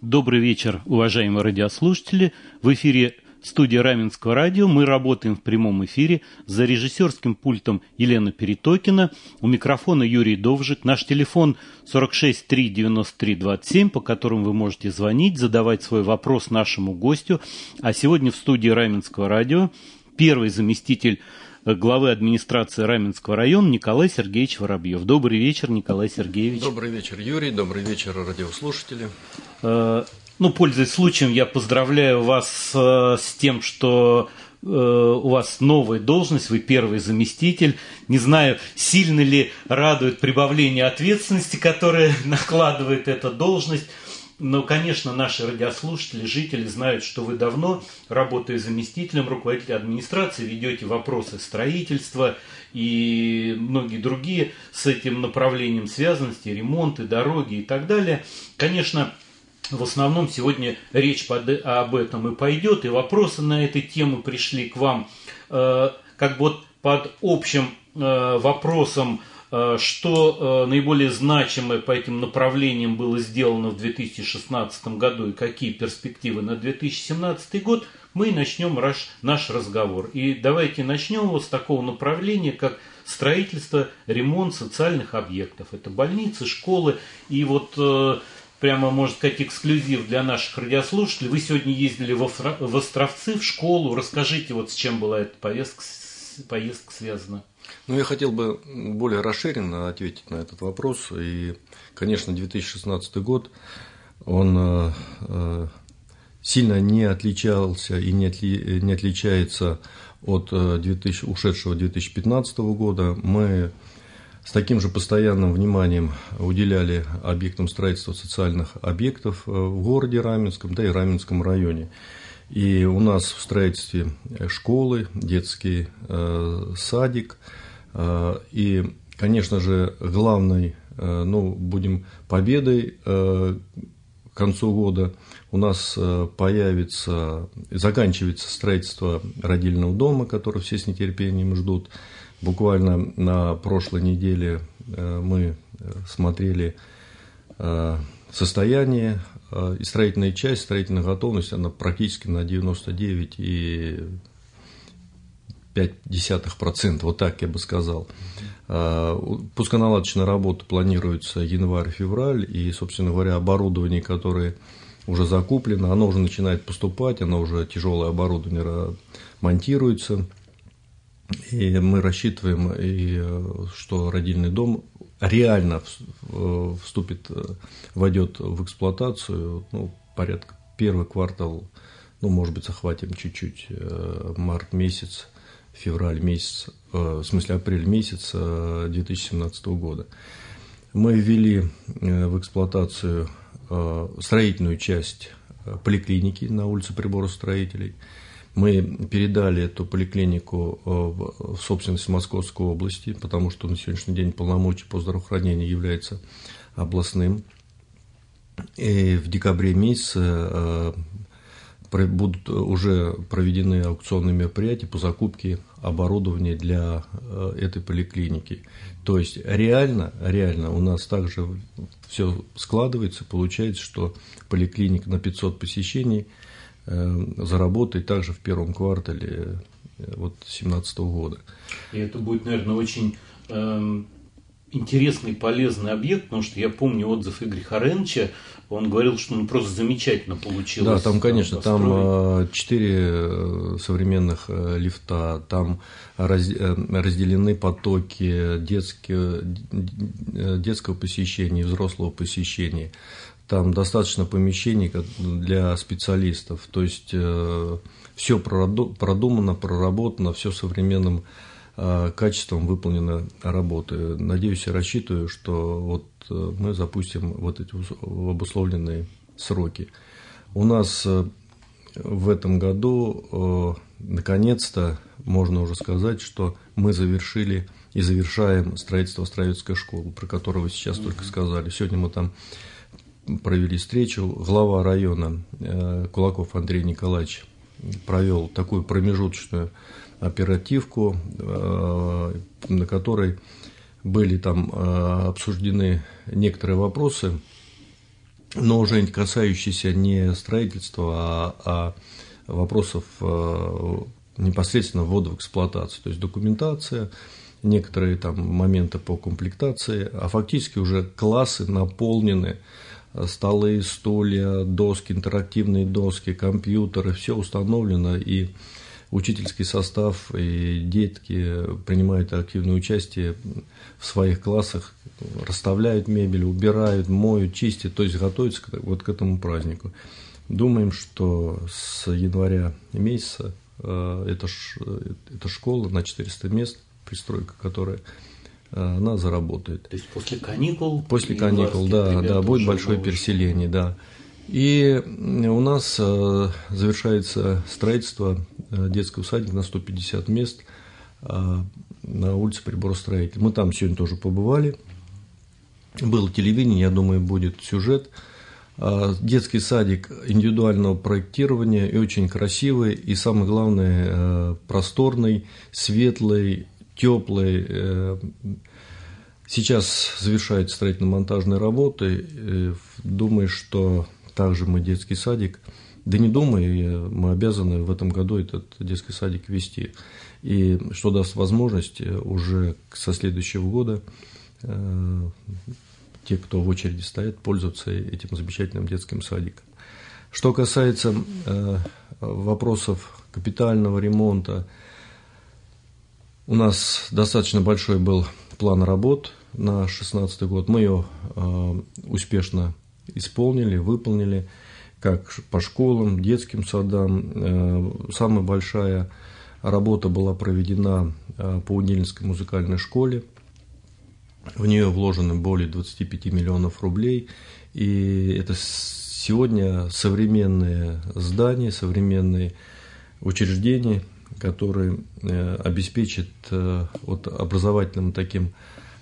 Добрый вечер, уважаемые радиослушатели. В эфире студия Раменского радио. Мы работаем в прямом эфире. За режиссерским пультом Елена Перетокина. У микрофона Юрий Довжик. Наш телефон 46 3 93 27, по которому вы можете звонить, задавать свой вопрос нашему гостю. А сегодня в студии Раменского радио первый заместитель главы администрации Раменского района Николай Сергеевич Воробьев. Добрый вечер, Николай Сергеевич. Добрый вечер, Юрий. Добрый вечер, радиослушатели. Пользуясь случаем, я поздравляю вас с тем, что у вас новая должность, вы первый заместитель. Не знаю, сильно ли радует прибавление ответственности, которое накладывает эта должность. Но, конечно, наши радиослушатели, жители знают, что вы давно, работая заместителем руководителя администрации, ведете вопросы строительства и многие другие с этим направлением связанности, ремонты, дороги и так далее. Конечно, в основном сегодня речь об этом и пойдет, и вопросы на эту тему пришли к вам под общим вопросом, что наиболее значимое по этим направлениям было сделано в 2016 году и какие перспективы на 2017 год, мы начнем наш разговор. И давайте начнем вот с такого направления, как строительство, ремонт социальных объектов. Это больницы, школы. И вот прямо, можно сказать, эксклюзив для наших радиослушателей. Вы сегодня ездили в Островцы, в школу. Расскажите, вот с чем была эта поездка связана. Я хотел бы более расширенно ответить на этот вопрос. И, конечно, 2016 год, он сильно не отличался и не отличается от ушедшего 2015 года. Мы с таким же постоянным вниманием уделяли объектам строительства социальных объектов в городе Раменском, да и Раменском районе. И у нас в строительстве школы, детский садик. И, конечно же, главной, будем победой к концу года у нас заканчивается строительство родильного дома, которое все с нетерпением ждут. Буквально на прошлой неделе мы смотрели состояние и строительная часть, строительная готовность, она практически на 99,5%, вот так я бы сказал. Пусконаладочная работа планируется январь-февраль, и, собственно говоря, оборудование, которое уже закуплено, оно уже начинает поступать, оно уже тяжелое оборудование монтируется. И мы рассчитываем, что родильный дом реально войдет в эксплуатацию, порядка первый квартал, может быть, захватим чуть-чуть, март месяц, февраль месяц, апрель месяц 2017 года. Мы ввели в эксплуатацию строительную часть поликлиники на улице Приборостроителей. Мы передали эту поликлинику в собственность Московской области, потому что на сегодняшний день полномочия по здравоохранению является областным. И в декабре месяце будут уже проведены аукционные мероприятия по закупке оборудования для этой поликлиники. То есть реально у нас также все складывается, получается, что поликлиника на 500 посещений заработает также в первом квартале 2017 года. И это будет, наверное, очень интересный, полезный объект, потому что я помню отзыв Игоря Харенча, он говорил, что просто замечательно получилось. Да, там, конечно, там 4 современных лифта, там разделены потоки детского посещения и взрослого посещения. Там достаточно помещений для специалистов, то есть все продумано, проработано, все современным качеством выполнена работа. Надеюсь и рассчитываю, что мы запустим эти обусловленные сроки. У нас в этом году, наконец-то, можно уже сказать, что мы завершили и завершаем строительство Островецкой школы, про которую вы сейчас только сказали. Сегодня мы там провели встречу. Глава района Кулаков Андрей Николаевич провел такую промежуточную оперативку, на которой были там обсуждены некоторые вопросы но уже касающиеся не строительства, а вопросов непосредственно ввода в эксплуатацию, то есть документация, некоторые там моменты по комплектации, а фактически уже классы наполнены, столы, стулья, доски, интерактивные доски, компьютеры, все установлено, и учительский состав и детки принимают активное участие в своих классах, расставляют мебель, убирают, моют, чистят, то есть готовятся вот к этому празднику. Думаем, что с января месяца эта школа на 400 мест, пристройка, которая она заработает. То есть после каникул? После каникул, да, будет большое переселение, да. И у нас завершается строительство детского садика на 150 мест на улице Приборостроителей. Мы там сегодня тоже побывали. Было телевидение, я думаю, будет сюжет. Детский садик индивидуального проектирования и очень красивый, и самое главное, просторный, светлый, теплый. Сейчас завершаются строительно-монтажные работы. Думаю, что также мы детский садик, да не думаю, мы обязаны в этом году этот детский садик вести. И что даст возможность уже со следующего года те, кто в очереди стоят, пользоваться этим замечательным детским садиком. Что касается вопросов капитального ремонта, у нас достаточно большой был план работ на 2016 год. Мы ее успешно исполнили, выполнили, как по школам, детским садам. Самая большая работа была проведена по Удельнинской музыкальной школе. В нее вложено более 25 миллионов рублей. И это сегодня современные здания, современные учреждения, которые обеспечат вот образовательным таким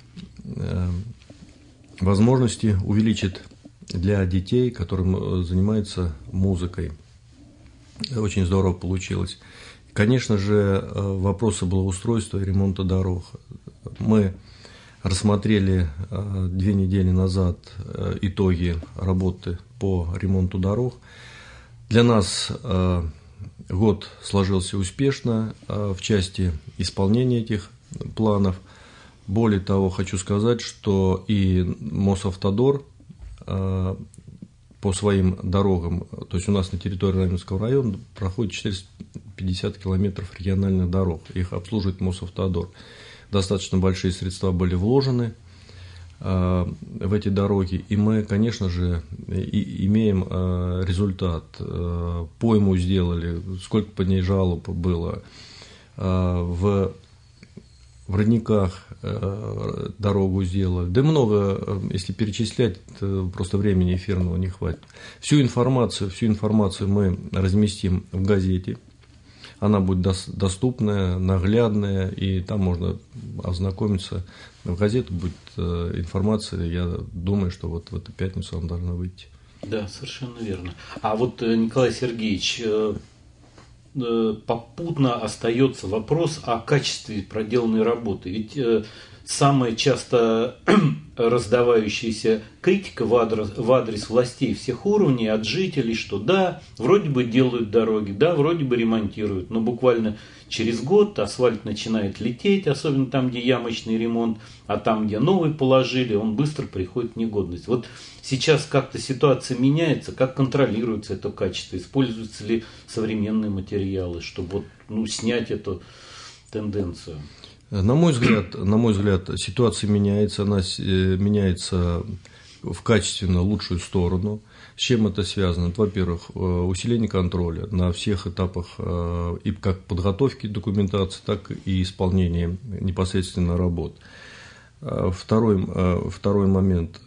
возможности, увеличит для детей, которым занимаются музыкой. Очень здорово получилось. Конечно же, вопросы благоустройства и ремонта дорог. Мы рассмотрели 2 недели назад итоги работы по ремонту дорог. Для нас год сложился успешно в части исполнения этих планов. Более того, хочу сказать, что и Мосавтодор по своим дорогам, то есть у нас на территории Раменского района проходит 450 километров региональных дорог, их обслуживает Мосавтодор. Достаточно большие средства были вложены в эти дороги, и мы, конечно же, имеем результат. Пойму сделали, сколько по ней жалоб было, в родниках дорогу сделали. Да много, если перечислять, просто времени эфирного не хватит. Всю информацию мы разместим в газете. Она будет доступная, наглядная, и там можно ознакомиться. В газету будет информация, я думаю, что вот в эту пятницу она должна выйти. Да, совершенно верно. А вот, Николай Сергеевич, попутно остается вопрос о качестве проделанной работы. Ведь самая часто раздавающаяся критика в адрес властей всех уровней от жителей, что да, вроде бы делают дороги, да, вроде бы ремонтируют, но буквально через год асфальт начинает лететь, особенно там, где ямочный ремонт, а там, где новый положили, он быстро приходит в негодность. Вот сейчас как-то ситуация меняется, как контролируется это качество, используются ли современные материалы, чтобы снять эту тенденцию? На мой взгляд, ситуация меняется, она меняется в качественно лучшую сторону. С чем это связано? Во-первых, усиление контроля на всех этапах и как подготовки документации, так и исполнения непосредственно работ. Второй момент.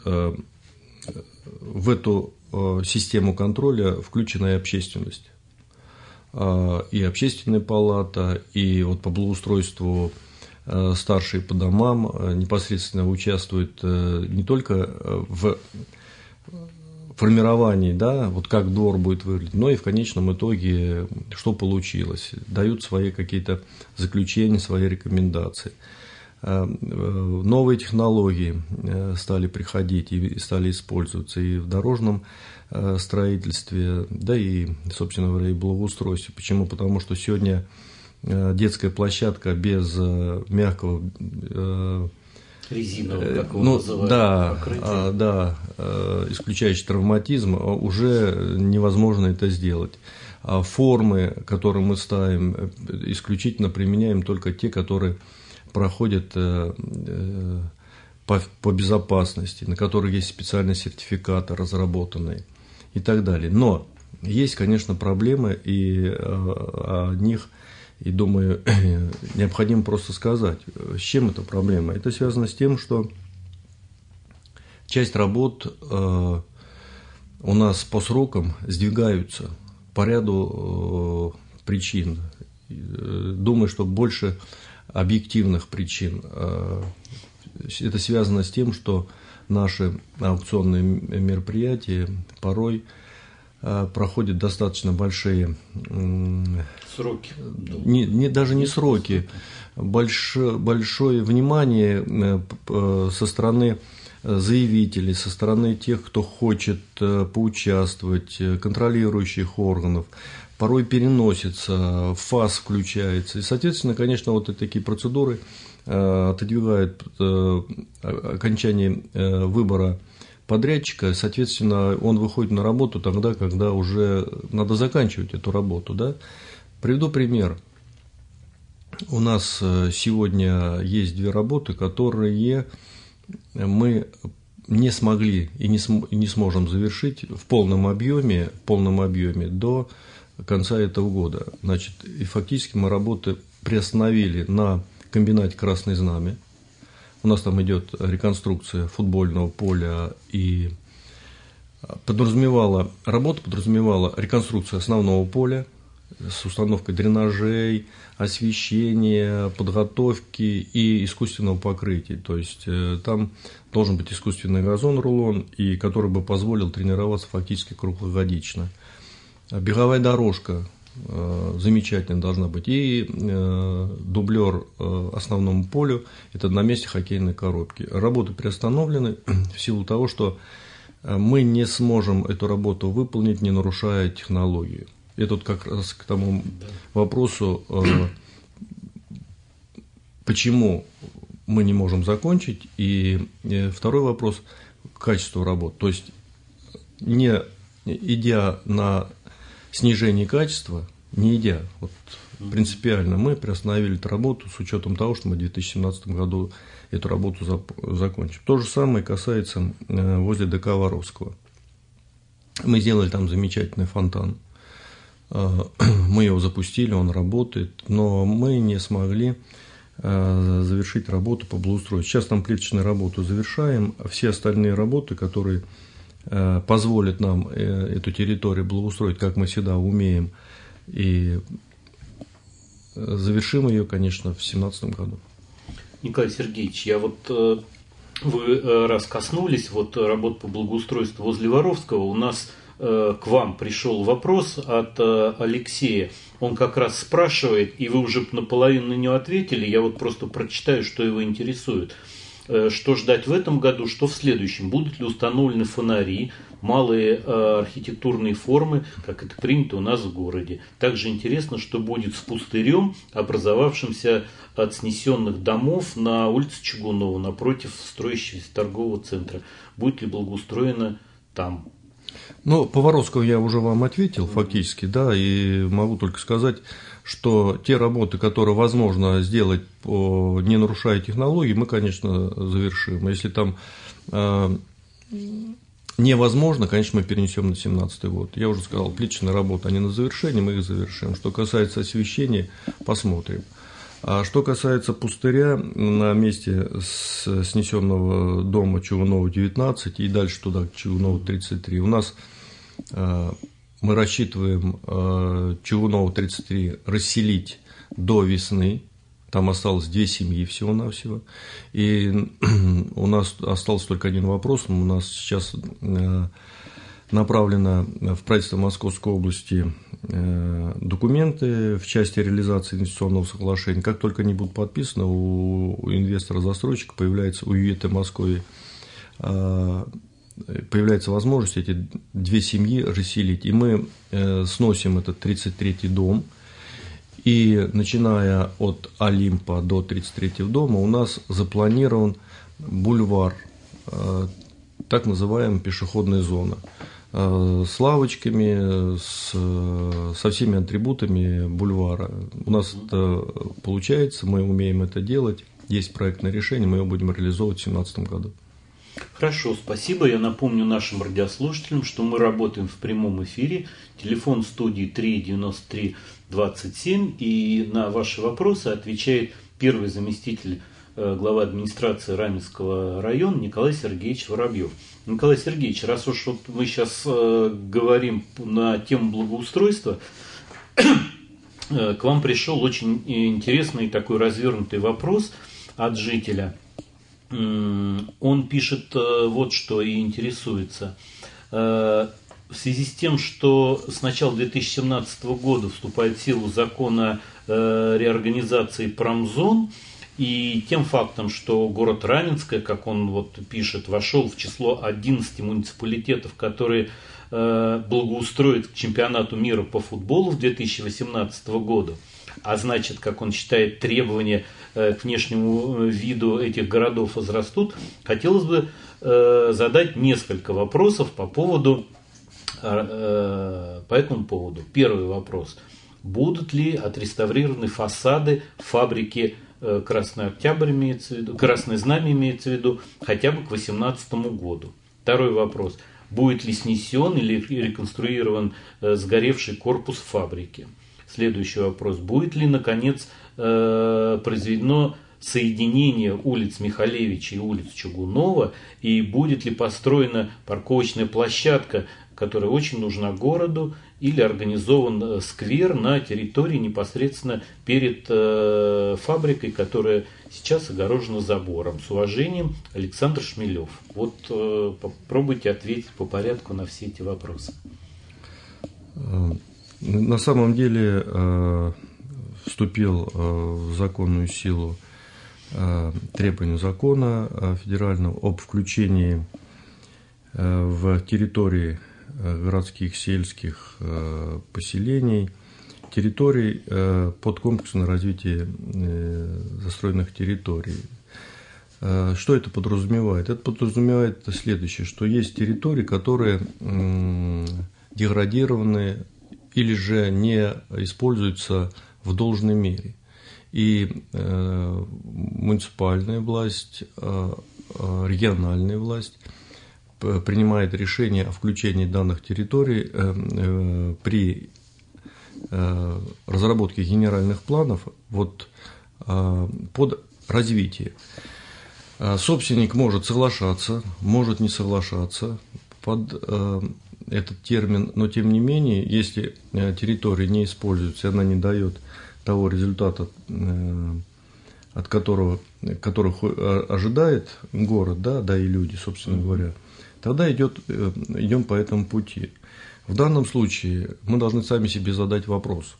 В эту систему контроля включена и общественность. И общественная палата, и вот по благоустройству старшие по домам непосредственно участвуют не только в формировании, да, вот как двор будет выглядеть, но и в конечном итоге, что получилось. Дают свои какие-то заключения, свои рекомендации. новые технологии стали приходить и стали использоваться и в дорожном строительстве, да и, собственно говоря, и благоустройстве. Почему? Потому что сегодня детская площадка без мягкого резинового, как его называют, покрытия, исключающий травматизм, уже невозможно это сделать. А формы, которые мы ставим, исключительно применяем только те, которые проходят по безопасности, на которых есть специальные сертификаты разработанные и так далее. Но есть, конечно, проблемы, и о них, и думаю, необходимо просто сказать, с чем эта проблема. Это связано с тем, что часть работ у нас по срокам сдвигаются по ряду причин. Думаю, что больше объективных причин. Это связано с тем, что наши аукционные мероприятия порой проходят достаточно большие сроки. Даже не сроки, большое внимание со стороны заявителей, со стороны тех, кто хочет поучаствовать, контролирующих органов. Порой переносится, ФАС включается. И, соответственно, конечно, вот такие процедуры отодвигают окончание выбора подрядчика. Соответственно, он выходит на работу тогда, когда уже надо заканчивать эту работу. Да? Приведу пример. У нас сегодня есть 2 работы, которые мы не смогли и не сможем завершить в полном объеме до конца этого года. Значит, и фактически мы работы приостановили на комбинате «Красное знамя». У нас там идет реконструкция футбольного поля, и работа подразумевала реконструкцию основного поля с установкой дренажей, освещения, подготовки и искусственного покрытия. То есть там должен быть искусственный газон-рулон, и который бы позволил тренироваться фактически круглогодично. Беговая дорожка замечательная должна быть. И дублер основному полю – это на месте хоккейной коробки. Работы приостановлены в силу того, что мы не сможем эту работу выполнить, не нарушая технологии. Это вот как раз к тому вопросу, почему мы не можем закончить. И второй вопрос – качество работ. То есть, не идя на снижение качества, вот принципиально мы приостановили эту работу с учетом того, что мы в 2017 году эту работу закончим. То же самое касается возле ДК Воровского. Мы сделали там замечательный фонтан. Мы его запустили, он работает, но мы не смогли завершить работу по благоустройству. Сейчас там плиточную работу завершаем, а все остальные работы, которые позволят нам эту территорию благоустроить, как мы всегда умеем, и завершим ее, конечно, в 2017 году. Николай Сергеевич, вы раз коснулись работ по благоустройству возле Воровского, у нас к вам пришел вопрос от Алексея. Он как раз спрашивает, и вы уже наполовину на него ответили, я просто прочитаю, что его интересует. Что ждать в этом году, что в следующем? Будут ли установлены фонари, малые архитектурные формы, как это принято у нас в городе? Также интересно, что будет с пустырем, образовавшимся от снесенных домов на улице Чугунова, напротив строящегося торгового центра. Будет ли благоустроено там? По Воровскому я уже вам ответил фактически, да, и могу только сказать, что те работы, которые возможно сделать, не нарушая технологии, мы, конечно, завершим. Если там невозможно, конечно, мы перенесем на 2017 год. Я уже сказал, плиточные работы, они на завершении, мы их завершим. Что касается освещения, посмотрим. А что касается пустыря, на месте снесенного дома Чугунова 19 и дальше туда, Чугунова 33, у нас мы рассчитываем Чугунова 33 расселить до весны. Там осталось 2 семьи всего-навсего. И у нас остался только один вопрос. У нас сейчас направлено в правительство Московской области документы в части реализации инвестиционного соглашения. Как только они будут подписаны, у инвестора-застройщика появляется, у ЮЭТ Москвы появляется возможность эти две семьи расселить. И мы сносим этот 33-й дом. И начиная от Олимпа до 33-го дома у нас запланирован бульвар, так называемая пешеходная зона, с лавочками, со всеми атрибутами бульвара. У нас это получается, мы умеем это делать, есть проектное решение, мы его будем реализовывать в 2017 году. Хорошо, спасибо. Я напомню нашим радиослушателям, что мы работаем в прямом эфире. Телефон студии 393-27. И на ваши вопросы отвечает первый заместитель главы администрации Раменского района Николай Сергеевич Воробьев. Николай Сергеевич, раз уж вот мы сейчас говорим на тему благоустройства, к вам пришел очень интересный такой развернутый вопрос от жителя. Он пишет вот что и интересуется. В связи с тем, что с начала 2017 года вступает в силу закон о реорганизации промзон, и тем фактом, что город Раменское, как он вот пишет, вошел в число 11 муниципалитетов, которые благоустроят к чемпионату мира по футболу в 2018 году, а значит, как он считает, требования к внешнему виду этих городов возрастут, хотелось бы задать несколько вопросов по этому поводу. Первый вопрос. Будут ли отреставрированы фасады фабрики Красный Октябрь, имеется в виду, Красное Знамя имеется в виду, хотя бы к 2018 году? Второй вопрос. Будет ли снесен или реконструирован сгоревший корпус фабрики? Следующий вопрос. Будет ли, наконец, произведено соединение улиц Михалевича и улиц Чугунова? И будет ли построена парковочная площадка, которая очень нужна городу, или организован сквер на территории непосредственно перед фабрикой, которая сейчас огорожена забором? С уважением, Александр Шмелев. Вот попробуйте ответить по порядку на все эти вопросы. На самом деле вступил в законную силу требование закона федерального об включении в территории городских, сельских поселений территорий под комплексное развитие застроенных территорий. Что это подразумевает? Это подразумевает следующее, что есть территории, которые деградированы или же не используются в должной мере. И муниципальная власть, региональная власть принимает решение о включении данных территорий при разработке генеральных планов под развитие. Собственник может соглашаться, может не соглашаться под этот термин, но тем не менее, если территория не используется, она не дает того результата, от которых ожидает город, да и люди, собственно говоря, тогда идем по этому пути. В данном случае мы должны сами себе задать вопрос.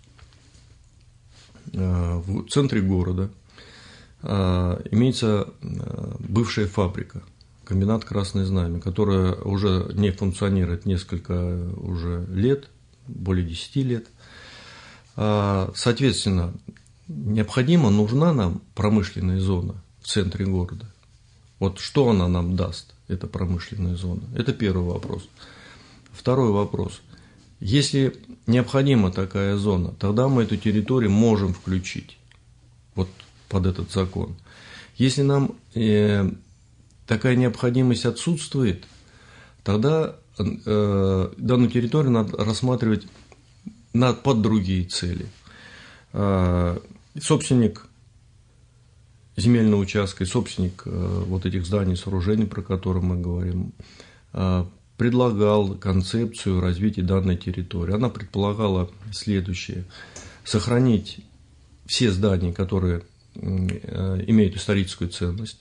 В центре города имеется бывшая фабрика, комбинат «Красное Знамя», которая уже не функционирует несколько уже лет, более 10 лет. Соответственно, нужна нам промышленная зона в центре города. Вот что она нам даст, эта промышленная зона? Это первый вопрос. Второй вопрос. Если необходима такая зона, тогда мы эту территорию можем включить вот под этот закон. Если нам такая необходимость отсутствует, тогда данную территорию надо рассматривать под другие цели. Собственник земельного участка и собственник вот этих зданий, сооружений, про которые мы говорим, предлагал концепцию развития данной территории. Она предполагала следующее: сохранить все здания, которые имеют историческую ценность,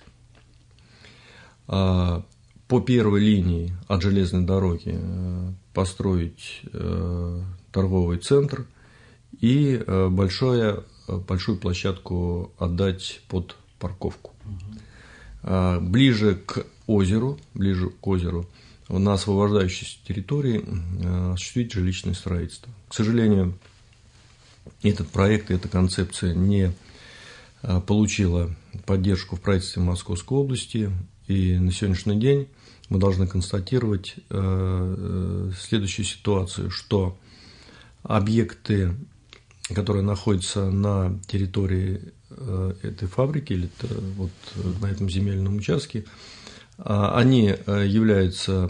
по первой линии от железной дороги построить торговый центр и большую площадку отдать под парковку. Ближе к озеру, на освобождающейся территории осуществить жилищное строительство. К сожалению, этот проект, эта концепция не получила поддержку в правительстве Московской области, и на сегодняшний день мы должны констатировать следующую ситуацию, что объекты, которые находятся на территории этой фабрики или вот на этом земельном участке, они являются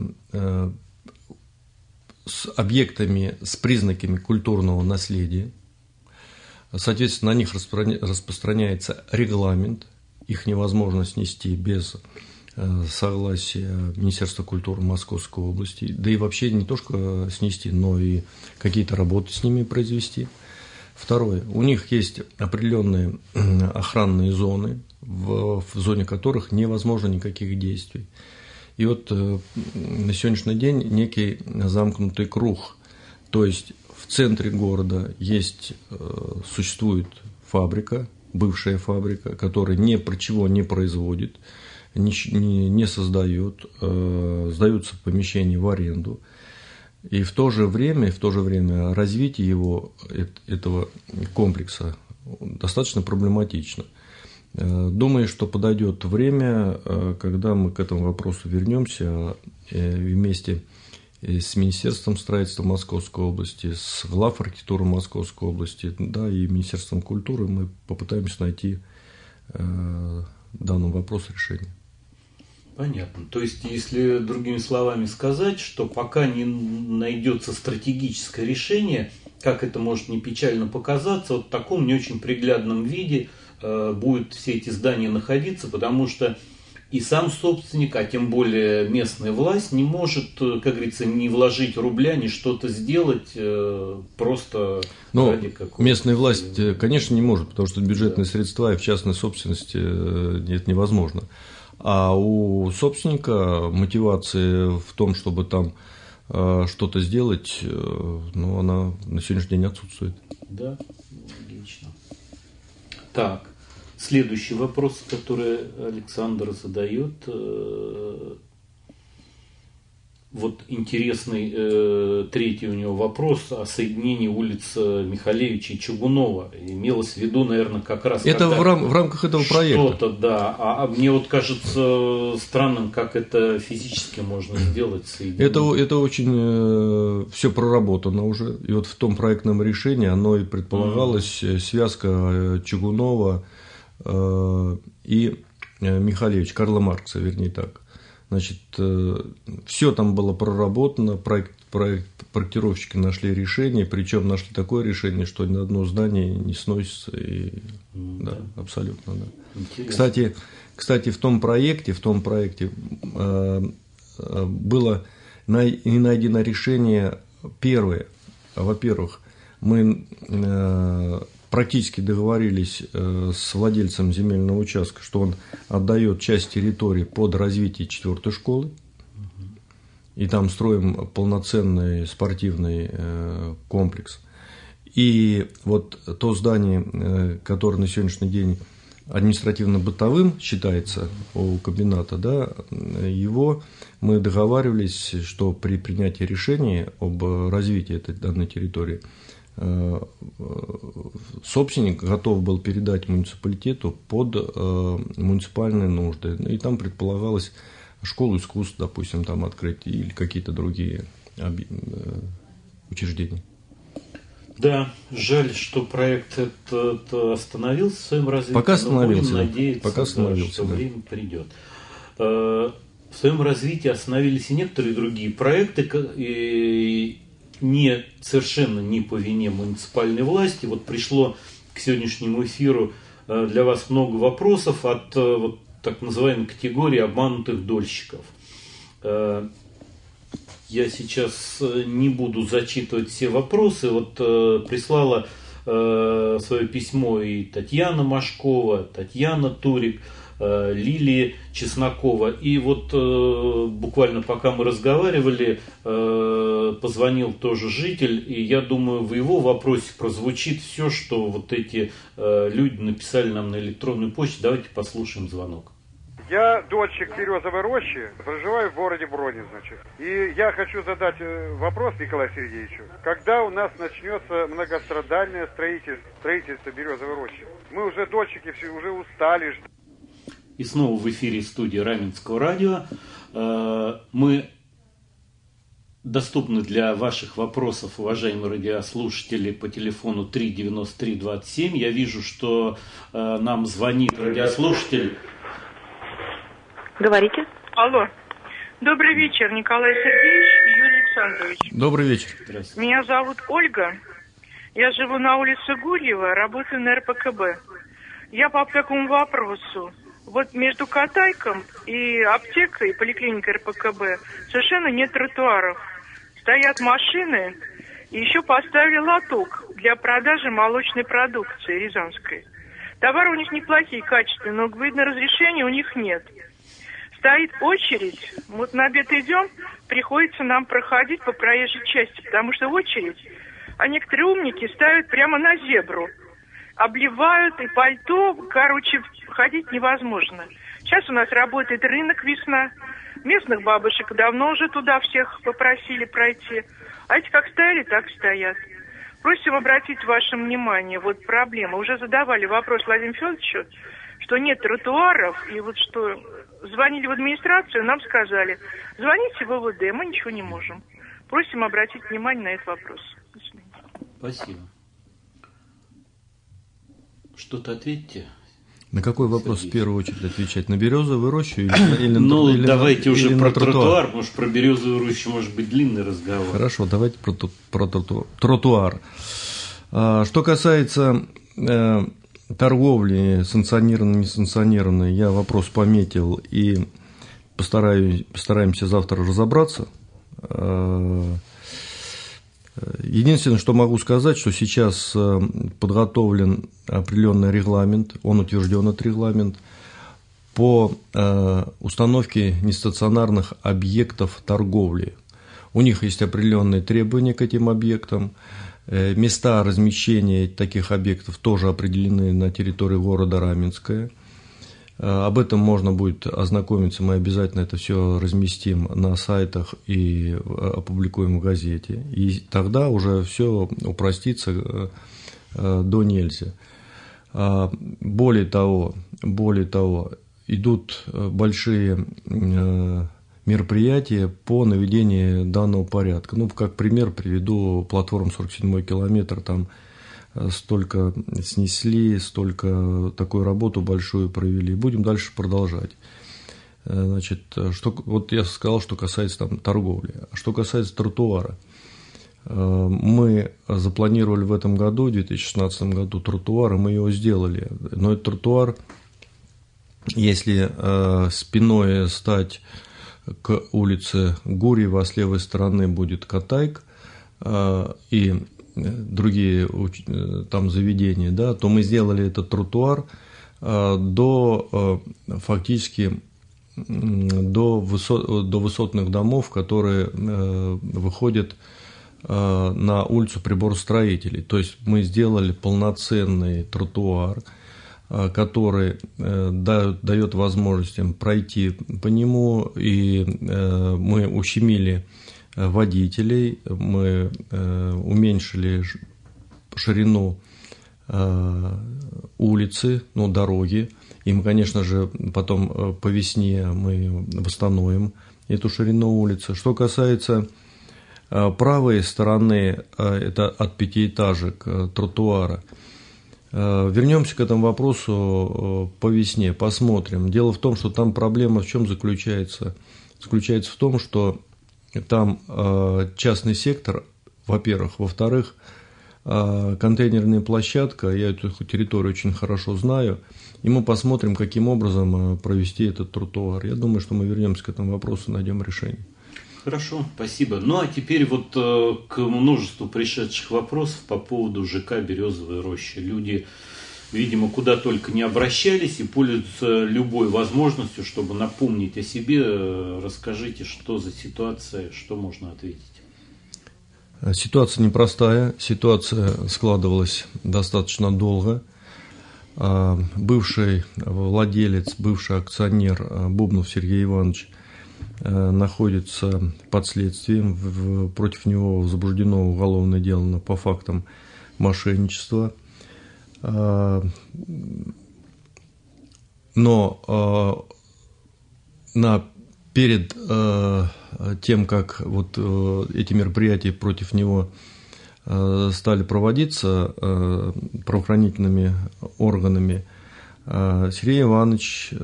с объектами с признаками культурного наследия. Соответственно, на них распространяется регламент, их невозможно снести без согласия Министерства культуры Московской области, да и вообще не только снести, но и какие-то работы с ними произвести. Второе, у них есть определенные охранные зоны, в зоне которых невозможно никаких действий. И вот на сегодняшний день некий замкнутый круг, то есть в центре города существует фабрика, бывшая фабрика, которая ничего не производит, не создает, сдаются помещения в аренду. И в то же время развитие этого комплекса достаточно проблематично. Думаю, что подойдет время, когда мы к этому вопросу вернемся вместе с Министерством строительства Московской области, с главархитектурой Московской области, да, и Министерством культуры мы попытаемся найти данному вопросу решение. Понятно. То есть, если другими словами сказать, что пока не найдется стратегическое решение, как это может не печально показаться, вот в таком не очень приглядном виде будут все эти здания находиться, потому что и сам собственник, а тем более местная власть не может, как говорится, не вложить рубля, ни что-то сделать просто ради какого-то. Местная власть, конечно, не может, потому что бюджетные средства и в частной собственности это невозможно. А у собственника мотивация в том, чтобы там что-то сделать, она на сегодняшний день отсутствует. Да, логично. Так, следующий вопрос, который Александр задает. Вот интересный третий у него вопрос о соединении улиц Михалевича и Чугунова. Имелось в виду, наверное, как раз... Это в рамках этого проекта. Что-то, да. А мне вот кажется странным, как это физически можно сделать. Это очень все проработано уже. И вот в том проектном решении оно и предполагалось, связка Чугунова и Михалевича, Карла Маркса, вернее так. Значит, все там было проработано, проектировщики нашли решение, причем нашли такое решение, что ни одно здание не сносится. Да, абсолютно, да. Кстати, в том проекте было найдено решение первое. Во-первых, мы практически договорились с владельцем земельного участка, что он отдает часть территории под развитие 4-й школы. И там строим полноценный спортивный комплекс. И вот то здание, которое на сегодняшний день административно-бытовым считается у комбината, да, его мы договаривались, что при принятии решения об развитии этой данной территории собственник готов был передать муниципалитету под муниципальные нужды. И там предполагалось школу искусств, допустим, там открыть или какие-то другие учреждения. Да, жаль, что проект этот остановился в своем развитии. Пока остановился. Пока остановился, что время придет. В своем развитии остановились и некоторые другие проекты, совершенно не по вине муниципальной власти. Вот пришло к сегодняшнему эфиру для вас много вопросов от вот так называемой категории обманутых дольщиков. Я сейчас не буду зачитывать все вопросы. Вот прислала свое письмо и Татьяна Машкова, Татьяна Турик. Лилии Чеснокова. И вот буквально пока мы разговаривали, позвонил тоже житель, и я думаю, в его вопросе прозвучит все, что вот эти люди написали нам на электронную почту. Давайте послушаем звонок. Я дольщик Березовой рощи, проживаю в городе Броне, значит. И я хочу задать вопрос Николаю Сергеевичу. Когда у нас начнется многострадальное строительство Березовой рощи? Мы уже дольщики все уже устали. И снова в эфире студии Раменского радио. Мы доступны для ваших вопросов, уважаемые радиослушатели, по телефону 39327. Я вижу, что нам звонит радиослушатель. Говорите. Алло. Добрый вечер, Николай Сергеевич и Юрий Александрович. Добрый вечер. Меня зовут Ольга. Я живу на улице Гурьева, работаю на РПКБ. Я по такому вопросу. Вот между Катайком и аптекой, поликлиникой РПКБ, совершенно нет тротуаров. Стоят машины, и еще поставили лоток для продажи молочной продукции рязанской. Товары у них неплохие, качественные, но, видно, разрешения у них нет. Стоит очередь, вот на обед идем, приходится нам проходить по проезжей части, потому что очередь, а некоторые умники ставят прямо на зебру. Обливают и пальто, короче, ходить невозможно. Сейчас у нас работает рынок «Весна». Местных бабушек давно уже туда всех попросили пройти. А эти как стояли, так стоят. Просим обратить ваше внимание, вот проблема. Уже задавали вопрос Владимиру Федоровичу, что нет тротуаров, и вот что звонили в администрацию, нам сказали, звоните в ВВД, мы ничего не можем. Просим обратить внимание на этот вопрос. Спасибо. Что-то ответьте. На какой вопрос Сергей? В первую очередь отвечать? На березовую рощу или давайте уже или про на тротуар, потому что про березовую рощу может быть длинный разговор. Хорошо, давайте про тротуар. Что касается торговли санкционированной, несанкционированной, я вопрос пометил и постараемся завтра разобраться. Единственное, что могу сказать, что сейчас подготовлен определенный регламент, он утвержден, этот регламент, по установке нестационарных объектов торговли. У них есть определенные требования к этим объектам. Места размещения таких объектов тоже определены на территории города Раменское. Об этом можно будет ознакомиться, мы обязательно это все разместим на сайтах и опубликуем в газете. И тогда уже все упростится до нельзя. Более того, идут большие мероприятия по наведению данного порядка. Ну, как пример приведу платформу 47-й километр, там столько снесли, столько такую работу большую провели. Будем дальше продолжать. Значит, вот я сказал, что касается там торговли. А что касается тротуара, мы запланировали в этом году, в 2016 году, тротуар, и мы его сделали. Но этот тротуар, если спиной стать к улице Гурьева, а с левой стороны будет Катайк и другие там заведения, да, то мы сделали этот тротуар фактически до высотных домов, которые выходят на улицу приборостроителей. То есть мы сделали полноценный тротуар, который дает возможность им пройти по нему, и мы ущемили водителей, мы уменьшили ширину улицы, дороги, и мы, конечно же, потом по весне мы восстановим эту ширину улицы. Что касается правой стороны, это от пятиэтажек тротуара, вернемся к этому вопросу по весне, посмотрим. Дело в том, что там проблема в чем заключается? Заключается в том, что там частный сектор, во-первых. Во-вторых, контейнерная площадка, я эту территорию очень хорошо знаю, и мы посмотрим, каким образом провести этот тротуар. Я думаю, что мы вернемся к этому вопросу и найдем решение. Хорошо, спасибо. Ну, а теперь вот к множеству пришедших вопросов по поводу ЖК «Березовая роща». Люди видимо, куда только не обращались и пользуются любой возможностью, чтобы напомнить о себе. Расскажите, что за ситуация, что можно ответить? Ситуация непростая, ситуация складывалась достаточно долго. Бывший владелец, бывший акционер Бубнов Сергей Иванович находится под следствием. Против него возбуждено уголовное дело по фактам мошенничества. Но перед тем, как вот эти мероприятия против него стали проводиться правоохранительными органами, Сергей Иванович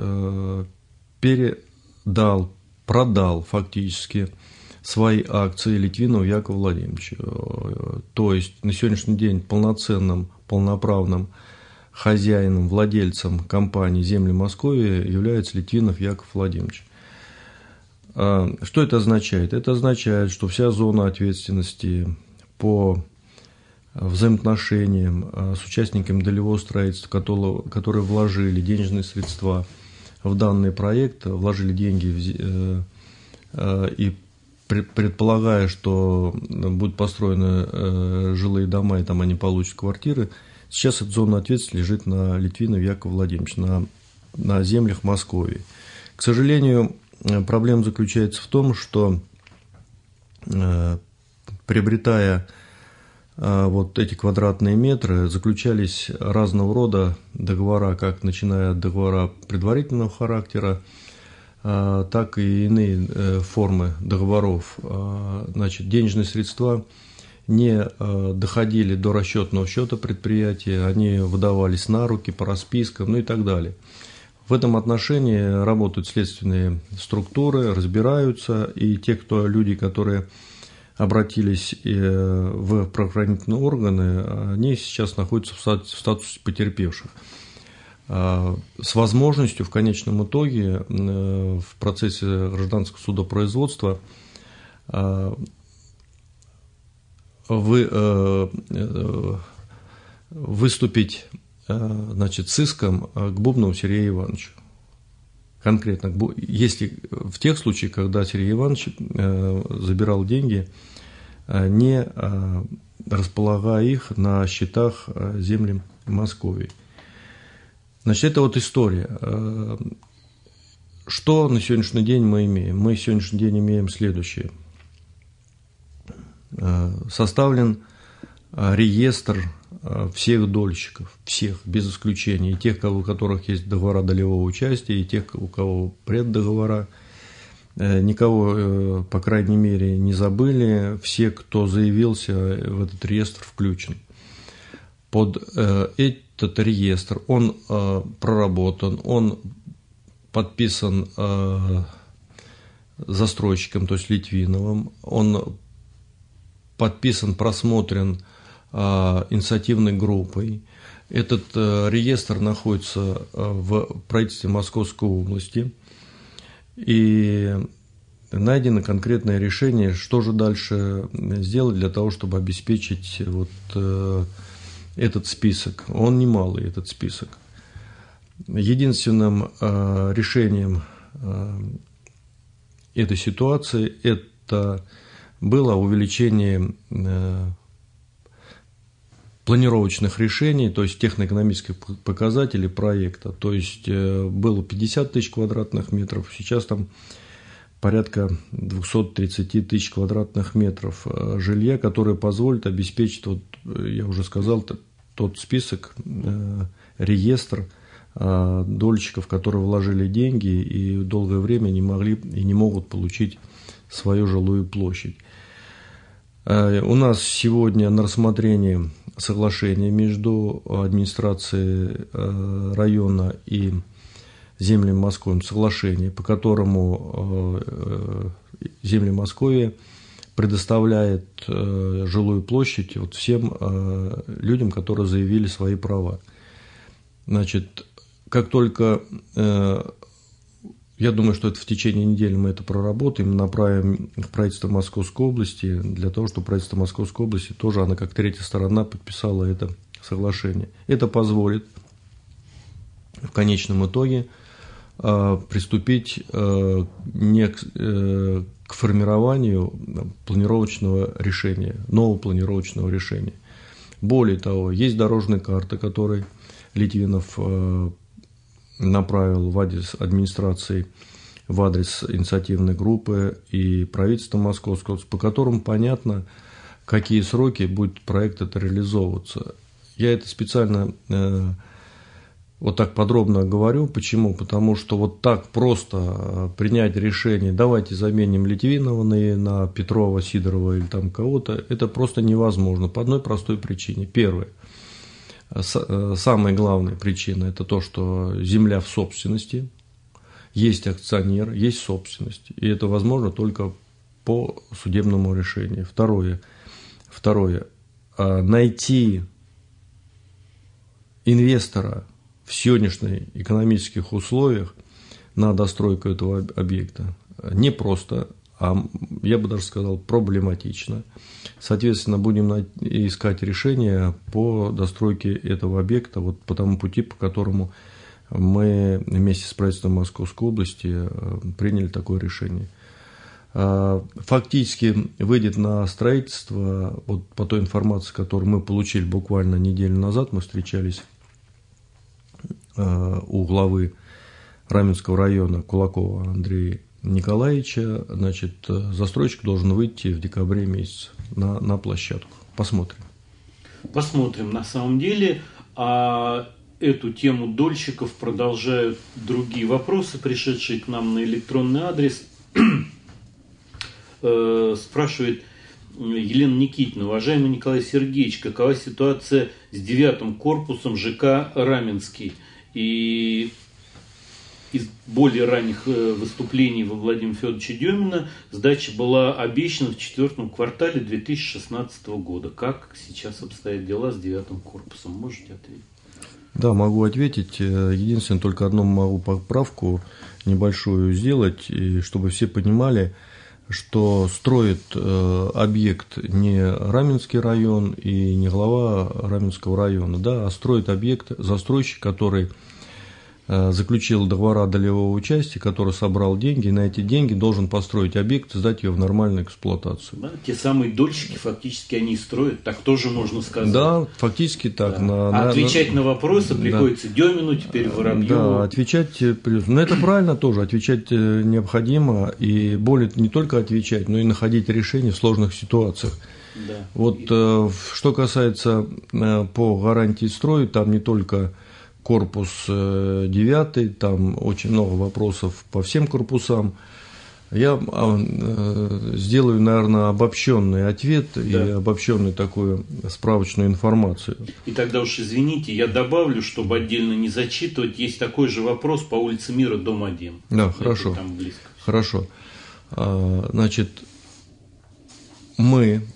продал фактически свои акции Литвинову Якову Владимировичу. То есть на сегодняшний день полноценным, полноправным хозяином, владельцем компании «Земли Московии» является Литвинов Яков Владимирович. Что это означает? Это означает, что вся зона ответственности по взаимоотношениям с участниками долевого строительства, которые вложили денежные средства в данный проект, вложили деньги и предполагая, что будут построены жилые дома и там они получат квартиры, сейчас эта зона ответственности лежит на Литвинова Якова Владимировича, на землях Московии. К сожалению, проблема заключается в том, что приобретая вот эти квадратные метры, заключались разного рода договора, как начиная от договора предварительного характера, так и иные формы договоров. Значит, денежные средства не доходили до расчетного счета предприятия, они выдавались на руки по распискам, ну и так далее. В этом отношении работают следственные структуры, разбираются, и те, люди, которые обратились в правоохранительные органы, они сейчас находятся в статусе потерпевших. С возможностью в конечном итоге в процессе гражданского судопроизводства выступить, значит, с иском к Бубнову Сергею Ивановичу. Конкретно, если в тех случаях, когда Сергей Иванович забирал деньги, не располагая их на счетах земли Московии. Значит, это вот история. Что на сегодняшний день мы имеем? Мы на сегодняшний день имеем следующее. Составлен реестр всех дольщиков, всех, без исключения, и тех, у которых есть договора долевого участия, и тех, у кого преддоговора. Никого, по крайней мере, не забыли. Все, кто заявился в этот реестр, включен. Под этот реестр он проработан, он подписан застройщиком, то есть Литвиновым, он подписан, просмотрен инициативной группой. Этот реестр находится в правительстве Московской области. И найдено конкретное решение, что же дальше сделать для того, чтобы обеспечить вот этот список. Он немалый, этот список. Единственным решением этой ситуации это было увеличение планировочных решений, то есть техноэкономических показателей проекта. То есть было 50 тысяч квадратных метров, сейчас там порядка 230 тысяч квадратных метров жилья, которое позволит обеспечить, вот, я уже сказал, тот список, реестр дольщиков, которые вложили деньги и долгое время не могли и не могут получить свою жилую площадь. У нас сегодня на рассмотрении соглашение между администрацией района и землями Московии, соглашение, по которому земли Московии предоставляет жилую площадь вот всем людям, которые заявили свои права. Значит, как только, я думаю, что это в течение недели мы это проработаем, направим в правительство Московской области, для того, чтобы правительство Московской области тоже, она как третья сторона, подписала это соглашение. Это позволит в конечном итоге приступить не к формированию планировочного решения, нового планировочного решения. Более того, есть дорожная карта, которую Литвинов направил в адрес администрации, в адрес инициативной группы и правительства московского, по которым понятно, какие сроки будет проект это реализовываться. Я это специально вот так подробно говорю. Почему? Потому что вот так просто принять решение, давайте заменим Литвинова на Петрова, Сидорова или там кого-то, это просто невозможно по одной простой причине. Первое. Самая главная причина – это то, что земля в собственности, есть акционер, есть собственность. И это возможно только по судебному решению. Второе. Найти инвестора в сегодняшних экономических условиях на достройку этого объекта непросто, а я бы даже сказал проблематично. Соответственно, будем искать решение по достройке этого объекта вот по тому пути, по которому мы вместе с правительством Московской области приняли такое решение. Фактически выйдет на строительство, вот по той информации, которую мы получили буквально неделю назад, мы встречались у главы Раменского района Кулакова Андрея Николаевича, значит, застройщик должен выйти в декабре месяце на площадку. Посмотрим. Посмотрим. На самом деле, эту тему дольщиков продолжают другие вопросы, пришедшие к нам на электронный адрес. Спрашивает Елена Никитина: уважаемый Николай Сергеевич, какова ситуация с 9-м корпусом ЖК Раменский? И из более ранних выступлений во Владимира Федоровича Демина сдача была обещана в 4-м квартале 2016 года. Как сейчас обстоят дела с 9-м корпусом? Можете ответить? Да, могу ответить. Единственное, только одну могу поправку небольшую сделать, и чтобы все понимали, что строит объект не Раменский район и не глава Раменского района, да, а строит объект застройщик, который заключил договора долевого участия, который собрал деньги, и на эти деньги должен построить объект и сдать ее в нормальную эксплуатацию. Да, те самые дольщики, фактически, они строят, так тоже можно сказать. Да, фактически так. Да. Отвечать на вопросы приходится Демину, теперь Воробьеву. Да, отвечать, но это правильно тоже, отвечать необходимо, и более не только отвечать, но и находить решения в сложных ситуациях. Да. Вот что касается по гарантии строя, там не только корпус 9, там очень много вопросов по всем корпусам. Я сделаю, наверное, обобщенный ответ, да, и обобщенную такую справочную информацию. И тогда уж извините, я добавлю, чтобы отдельно не зачитывать, есть такой же вопрос по улице Мира, дом 1. Да, хорошо. Там близко. Хорошо. Значит, мы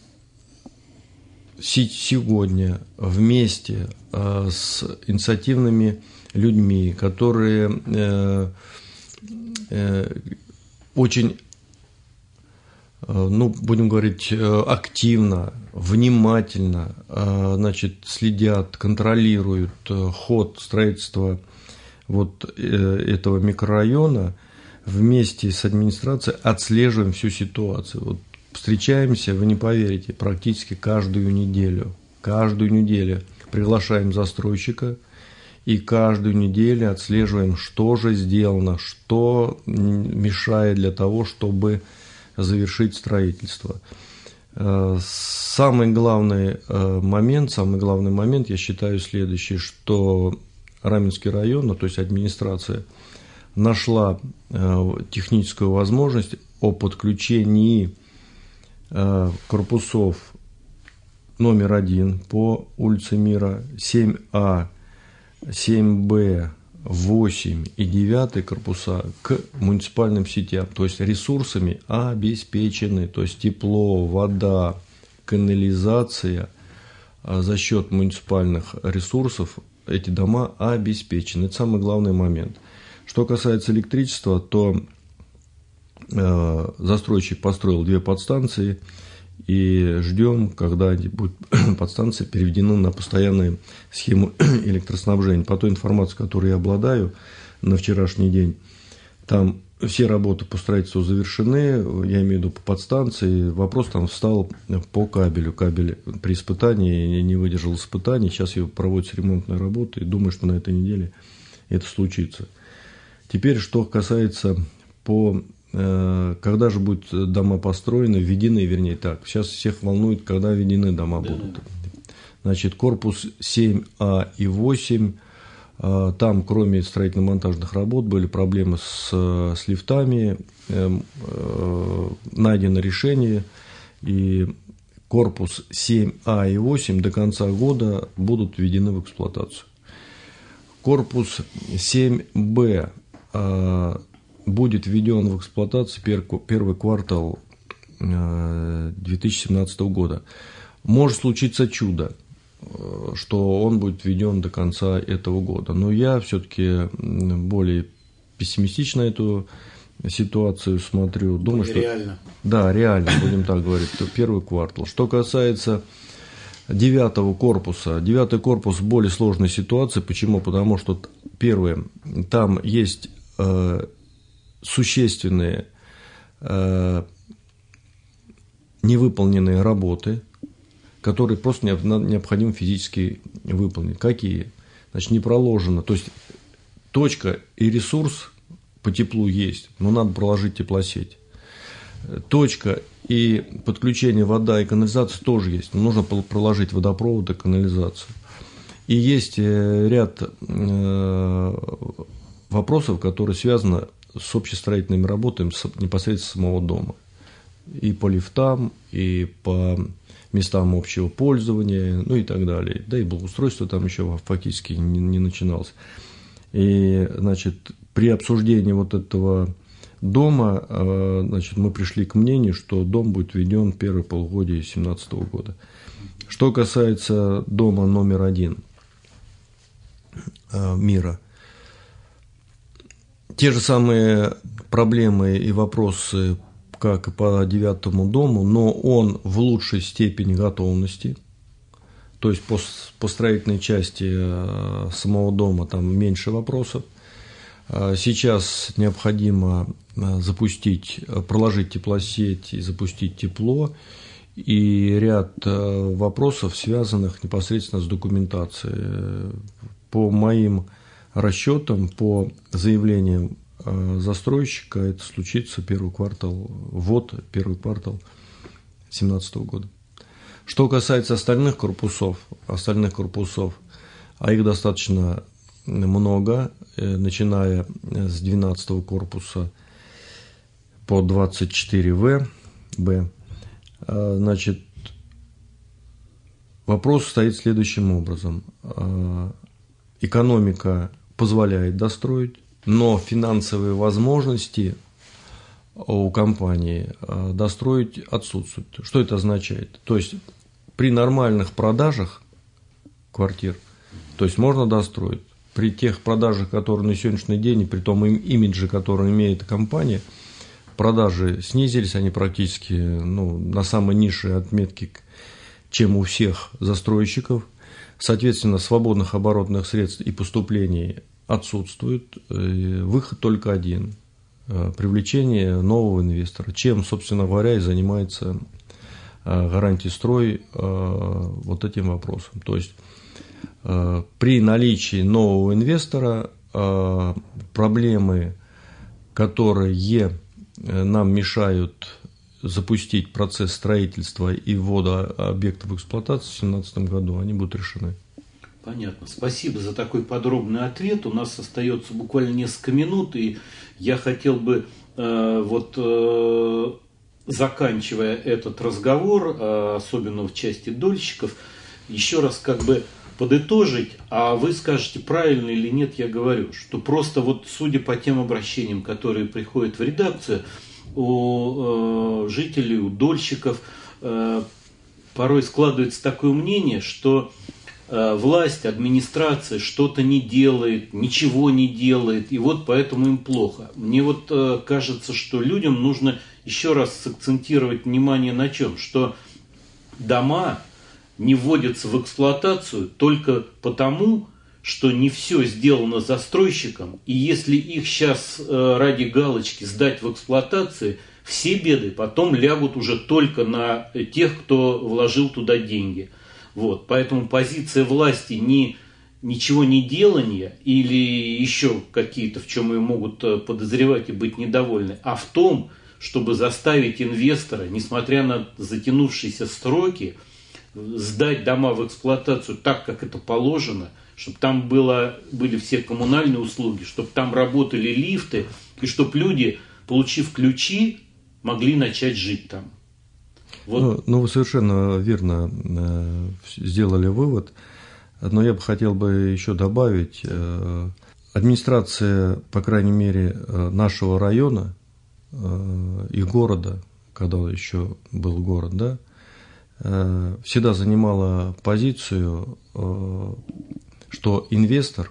сегодня вместе с инициативными людьми, которые очень, будем говорить, активно, внимательно, значит, следят, контролируют ход строительства вот этого микрорайона, вместе с администрацией отслеживаем всю ситуацию. Вот встречаемся, вы не поверите, практически каждую неделю. Каждую неделю приглашаем застройщика и каждую неделю отслеживаем, что же сделано, что мешает для того, чтобы завершить строительство. Самый главный момент, я считаю, следующий, что Раменский район, то есть администрация, нашла техническую возможность о подключении корпусов номер 1 по улице Мира, 7А, 7Б, 8 и 9 корпуса к муниципальным сетям, то есть ресурсами обеспечены, то есть тепло, вода, канализация, за счет муниципальных ресурсов эти дома обеспечены. Это самый главный момент. Что касается электричества, то застройщик построил 2 подстанции, И ждем, когда будет подстанция переведена на постоянную схему электроснабжения. По той информации, которой я обладаю на вчерашний день, там все работы по строительству завершены, я имею в виду по подстанции. Вопрос там встал по кабелю. Кабель при испытании не выдержал испытаний. Сейчас проводится ремонтная работа, и думаю, что на этой неделе это случится. Теперь, что касается когда же будут дома построены, введены, вернее так. Сейчас всех волнует, когда введены дома будут. Значит, корпус 7А и 8. Там, кроме строительно-монтажных работ, были проблемы с лифтами. Найдено решение. И корпус 7А и 8 до конца года будут введены в эксплуатацию. Корпус 7Б будет введен в эксплуатацию первый квартал 2017 года. Может случиться чудо, что он будет введен до конца этого года. Но я все-таки более пессимистично эту ситуацию смотрю. Думаю, что реально. Да, реально, будем так говорить, первый квартал. Что касается 9 корпуса. 9 корпус в более сложной ситуации. Почему? Потому что, первое, там есть существенные невыполненные работы, которые просто необходимо физически выполнить. Какие? Значит, не проложено. То есть точка и ресурс по теплу есть, но надо проложить теплосеть. Точка и подключение вода и канализация тоже есть, но нужно проложить водопровод и канализацию. И есть ряд вопросов, которые связаны с общестроительными работами непосредственно самого дома. И по лифтам, и по местам общего пользования, ну и так далее. Да и благоустройство там еще фактически не начиналось. И, значит, при обсуждении вот этого дома, значит, мы пришли к мнению, что дом будет введен в первое полугодие 2017 года. Что касается дома номер 1 мира, те же самые проблемы и вопросы, как и по 9 дому, но он в лучшей степени готовности. То есть по строительной части самого дома там меньше вопросов. Сейчас необходимо проложить теплосеть и запустить тепло. И ряд вопросов, связанных непосредственно с документацией. По моим расчетам, по заявлениям застройщика, это случится первый квартал 2017 года. Что касается остальных корпусов, а их достаточно много, начиная с 12 корпуса по 24В, значит, вопрос стоит следующим образом. Экономика позволяет достроить, но финансовые возможности у компании достроить отсутствуют. Что это означает? То есть при нормальных продажах квартир, то есть можно достроить. При тех продажах, которые на сегодняшний день, и при том имидже, который имеет компания, продажи снизились, они практически на самой низшей отметке, чем у всех застройщиков. Соответственно, свободных оборотных средств и поступлений отсутствует. Выход только один – привлечение нового инвестора, чем, собственно говоря, и занимается Гарантистрой вот этим вопросом. То есть при наличии нового инвестора проблемы, которые нам мешают запустить процесс строительства и ввода объектов в эксплуатацию в 2017 году, они будут решены. Понятно. Спасибо за такой подробный ответ. У нас остается буквально несколько минут, и я хотел бы, заканчивая этот разговор, особенно в части дольщиков, еще раз подытожить, а вы скажете, правильно или нет я говорю, что просто судя по тем обращениям, которые приходят в редакцию, у жителей, у дольщиков порой складывается такое мнение, что власть, администрация что-то не делает, ничего не делает, и поэтому им плохо. Мне кажется, что людям нужно еще раз сакцентировать внимание на чем? Что дома не вводятся в эксплуатацию только потому, что не все сделано застройщиком, и если их сейчас ради галочки сдать в эксплуатацию, все беды потом лягут уже только на тех, кто вложил туда деньги. Вот. Поэтому позиция власти ничего не делания или еще какие-то, в чем ее могут подозревать и быть недовольны, а в том, чтобы заставить инвестора, несмотря на затянувшиеся сроки, сдать дома в эксплуатацию так, как это положено, чтобы там были все коммунальные услуги, чтобы там работали лифты, и чтобы люди, получив ключи, могли начать жить там. Вот. Ну, вы совершенно верно сделали вывод, но я бы хотел еще добавить, администрация, по крайней мере, нашего района и города, когда еще был город, да, всегда занимала позицию, что инвестор,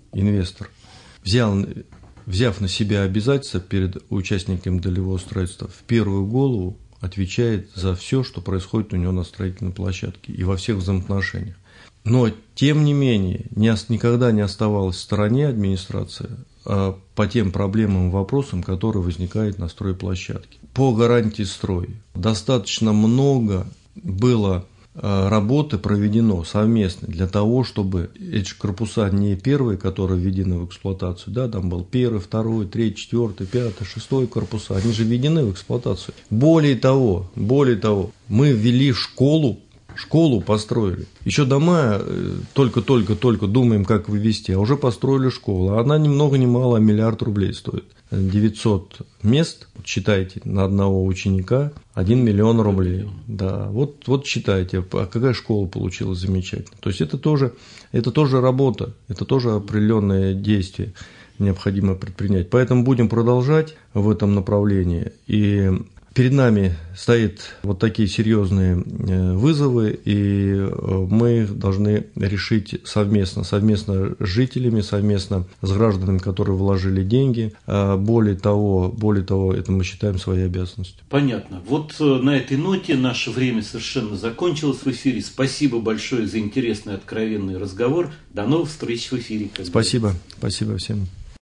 взяв на себя обязательства перед участниками долевого строительства, в первую голову отвечает за все, что происходит у него на строительной площадке и во всех взаимоотношениях. Но, тем не менее, никогда не оставалась в стороне администрация по тем проблемам и вопросам, которые возникают на стройплощадке. По гарантии строй достаточно много было работы проведено совместно для того, чтобы эти корпуса не первые, которые введены в эксплуатацию, да, там был 1, 2, 3, 4, 5, 6 корпуса, они же введены в эксплуатацию. Более того, мы ввели школу построили. Еще дома только думаем, как вывести, а уже построили школу. Она ни много ни мало 1 миллиард рублей стоит. 900 мест, считайте, на одного ученика 1 миллион рублей. Да, вот считайте, а какая школа получилась замечательно. То есть это тоже работа, это тоже определенное действие необходимо предпринять. Поэтому будем продолжать в этом направлении. И перед нами стоят вот такие серьезные вызовы, и мы их должны решить совместно с жителями, совместно с гражданами, которые вложили деньги. Более того, это мы считаем своей обязанностью. Понятно. Вот на этой ноте наше время совершенно закончилось в эфире. Спасибо большое за интересный, откровенный разговор. До новых встреч в эфире. Спасибо всем.